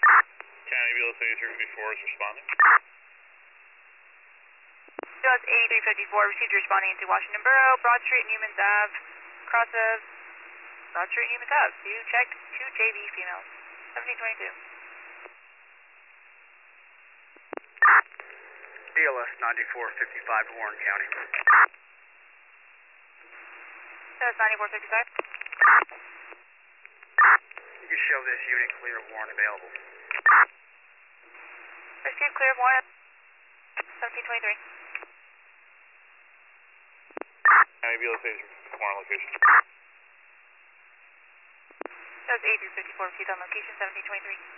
County BLS 8354 is responding. BLS 8354 received responding into Washington Borough, Broad Street, Newman's Ave, cross of Broad Street, Newman's Ave. You checked 2 JV females. 1722. BLS 9455 Warren County. BLS 9455. You can show this unit clear of Warren available. Received clear of Warren. 1723. County BLS 8354 on location. BLS 8354 received on location 1723.